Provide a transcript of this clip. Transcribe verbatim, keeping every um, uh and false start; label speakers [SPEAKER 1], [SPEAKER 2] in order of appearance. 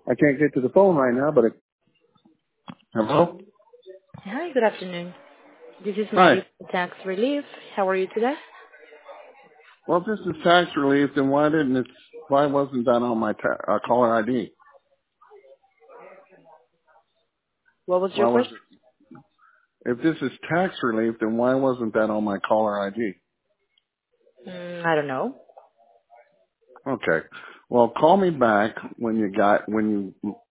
[SPEAKER 1] I can't get to the phone right now, but it, hello?
[SPEAKER 2] Hi, good afternoon. This is
[SPEAKER 1] Hi.
[SPEAKER 2] Maddie from Tax Relief. How are you today?
[SPEAKER 1] Well, if this is tax relief, then why didn't it, why wasn't that on my ta- uh, caller I D?
[SPEAKER 2] What was
[SPEAKER 1] Why
[SPEAKER 2] your
[SPEAKER 1] was
[SPEAKER 2] question?
[SPEAKER 1] it? If this is tax relief, then why wasn't that on my caller I D?
[SPEAKER 2] Mm, I don't know.
[SPEAKER 1] Okay. Well, call me back when you got, when you